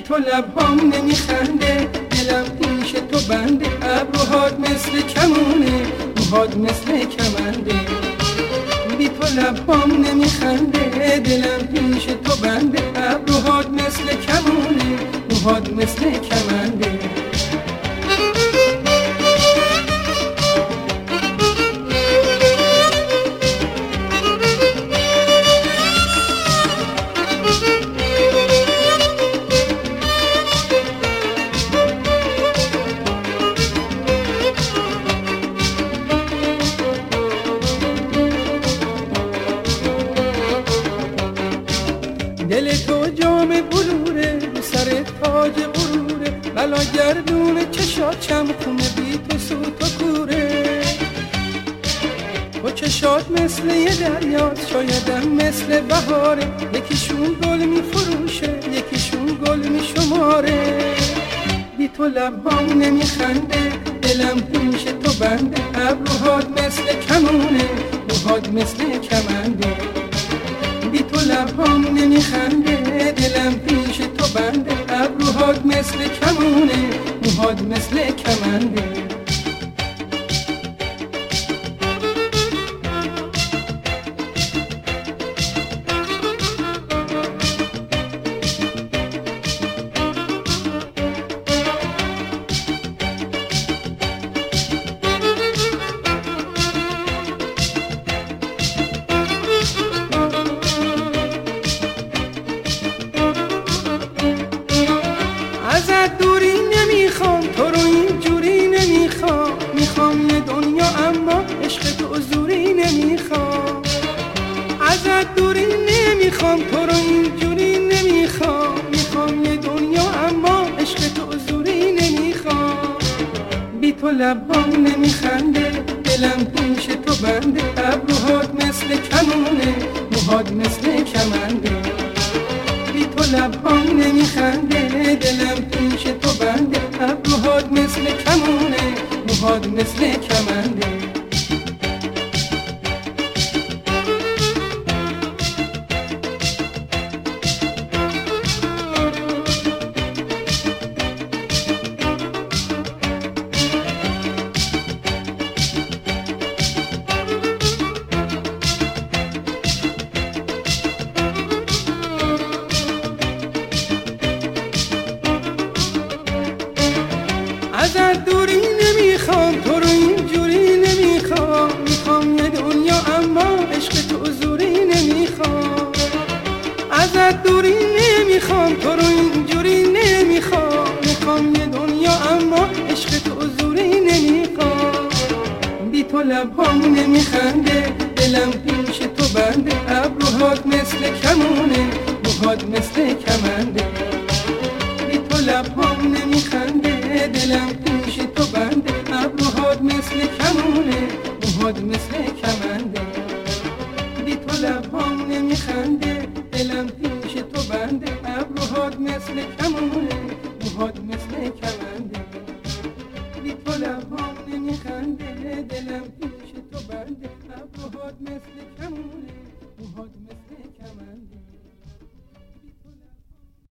تو لبهام نمیخنده، دلم پیش تو بنده، ابروهات مثل کمونه، موهات مثل کمنده. بی تو لبهام نمیخنده، دلم پیش تو بنده، ابروهات مثل کمونه، موهات مثل کمنده. دل تو جام بلوره، سر تاج غروره، بلا گردون چشات چمخونه، بی تو سوت و کوره. تو چشات مثل یه دریاست، شایدم مثل بهاره، یکیشون گل می فروشه، یکیشون گل می شماره. بی تو لبهام نمیخنده، دلم پیش تو بنده، ابروهات مثل کمونه، موهات مثل کمنده. بی تو لبهام نمیخنده، دلم پیش تو بنده، ابروهات مثل کمونه، موهات مثل کمنده. ازت دوری نمیخوام، تو رو اینجوری نمیخوام، میخوام یه دنیا اما عشق تو حضوری نمیخوام. ازت دوری نمیخوام، تو رو اینجوری نمیخوام، میخوام یه دنیا اما عشق تو حضوری نمیخوام. بی تو لبهام نمیخنده، دلم پیش تو بنده، ابروهات مثل کمونه، موهات مثل کمنده. بی تو لبهام نمیخنده، دلم پیش تو بنده، ابروهات مثل کمونه، موهات مثل کمنده. ازت دوری نمیخوام، تو رو اینجوری نمیخوام، میخوام یه دنیا اما عشق تو حضوری نمیخوام. ازت دوری نمیخوام، تو رو اینجوری نمیخوام، میخوام یه دنیا اما عشق تو حضوری نمیخوام. بی تو لبهام نمیخنده، دلم پیش تو بنده، ابروهات مثل کمونه، موهات مثل کمنده. بی تو لبهام نمیخنده، دلم پیش تو بنده، ابروهات مثل کمونه، موهات مثل کمنده. بی تو لبهام نمیخنده، دلم پیش تو بنده، ابروهات مثل کمونه، موهات مثل کمنده. بی تو لبهام نمیخنده، دلم پیش تو بنده، ابروهات مثل کمونه.